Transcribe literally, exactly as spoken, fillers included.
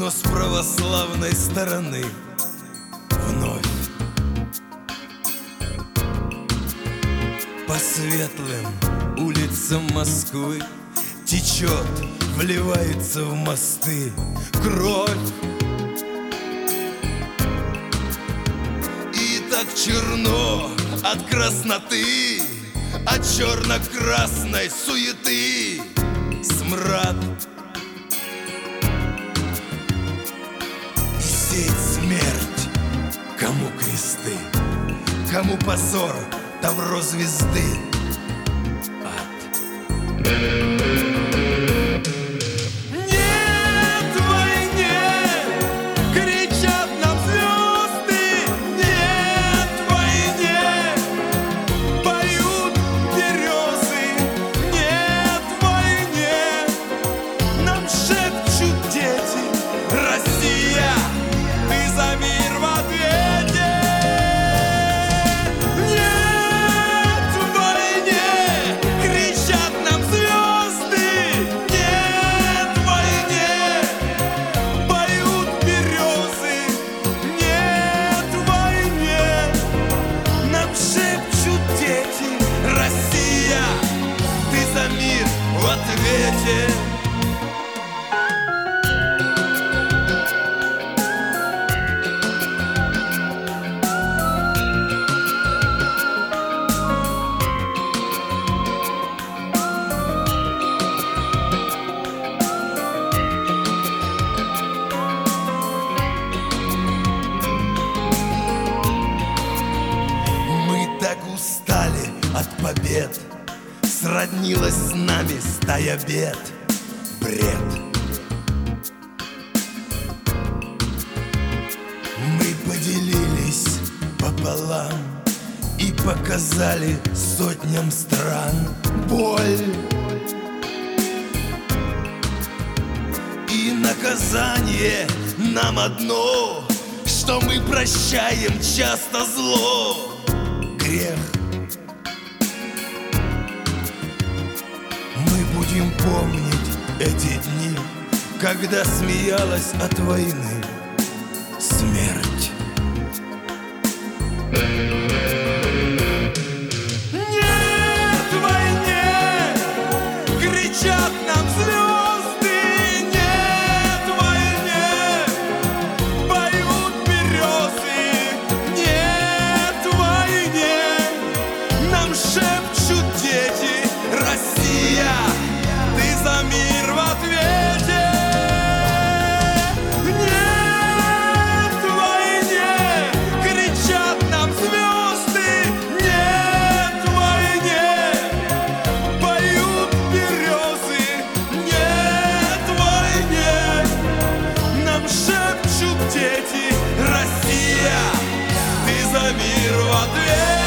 но с православной стороны вновь. По светлым улицам Москвы течет, вливается в мосты кровь. И так черно от красноты, от черно-красной суеты смрад. И сеять смерть, кому кресты, кому позор, тавро звезды. Ад. Нет войне, кричат нам звезды. Нет войне, поют березы. Нет войне, нам шепчут дети. Россия, ты за мир в ответе. Нет войне, кричат нам звезды. Нет войне, поют березы. Нет войне, нам шепчут дети. Россия, ты за мир в ответе. Мы так устали от побед, сроднилась с нами стая бед. Бред. Мы поделились пополам и показали сотням стран боль. И наказание нам одно, что мы прощаем часто зло, грех. Мы будем помнить эти дни, когда смеялась от войны смерть. Нет войне, кричат нам звезды. Нет войне, поют березы. Нет войне, нам шепчут дети. Россия, ты за мир в ответе. Нет войне, кричат нам звезды. Нет войне, поют березы. Нет войне, нам шепчут дети. Россия, ты за мир в ответе.